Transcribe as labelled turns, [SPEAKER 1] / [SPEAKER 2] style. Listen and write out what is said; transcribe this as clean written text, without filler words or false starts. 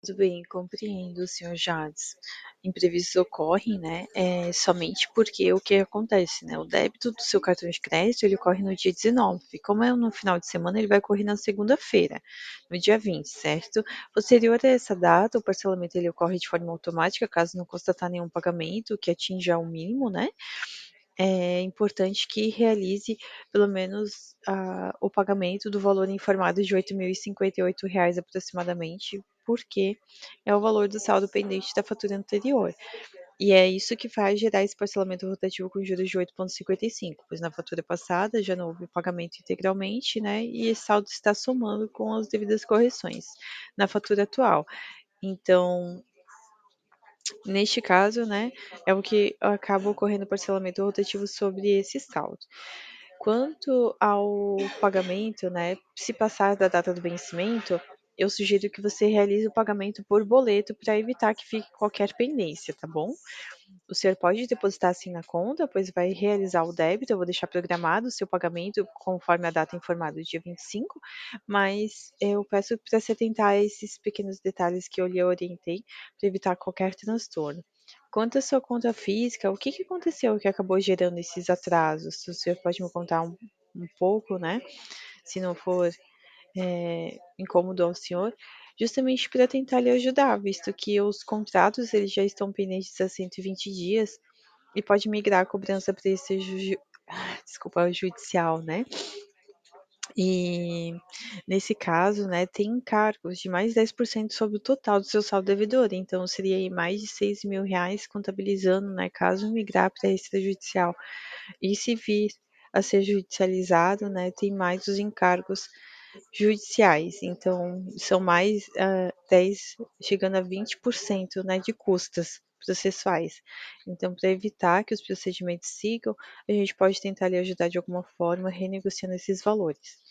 [SPEAKER 1] Tudo bem, compreendo, senhor Jades. Imprevistos ocorrem, né? Somente porque o que acontece, né? O débito do seu cartão de crédito, ele ocorre no dia 19. Como é no final de semana, ele vai ocorrer na segunda-feira, no dia 20, certo? Posterior a essa data, o parcelamento ele ocorre de forma automática, caso não constatar nenhum pagamento que atinja o mínimo, né? É importante que realize pelo menos o pagamento do valor informado de R$ 8.058 aproximadamente, porque é o valor do saldo pendente da fatura anterior. E é isso que faz gerar esse parcelamento rotativo com juros de 8,55, pois na fatura passada já não houve pagamento integralmente, né? E esse saldo está somando com as devidas correções na fatura atual. Então, neste caso, né, é o que acaba ocorrendo parcelamento rotativo sobre esse saldo. Quanto ao pagamento, né, se passar da data do vencimento, eu sugiro que você realize o pagamento por boleto para evitar que fique qualquer pendência, tá bom? O senhor pode depositar assim na conta, pois vai realizar o débito. Eu vou deixar programado o seu pagamento conforme a data informada, dia 25, mas eu peço para você atentar a esses pequenos detalhes que eu lhe orientei para evitar qualquer transtorno. Quanto à sua conta física, o que aconteceu que acabou gerando esses atrasos? O senhor pode me contar um pouco, né? Se não for incômodo ao senhor, justamente para tentar lhe ajudar, visto que os contratos eles já estão pendentes há 120 dias e pode migrar a cobrança para esse desculpa, judicial, né? E nesse caso, né, tem encargos de mais 10% sobre o total do seu saldo devedor, então seria aí mais de R$ 6.000 contabilizando, né, caso migrar para extrajudicial. E se vir a ser judicializado, né, tem mais os encargos judiciais, então são mais 10, chegando a 20%, né, de custas processuais. Então, para evitar que os procedimentos sigam, a gente pode tentar lhe ajudar de alguma forma renegociando esses valores.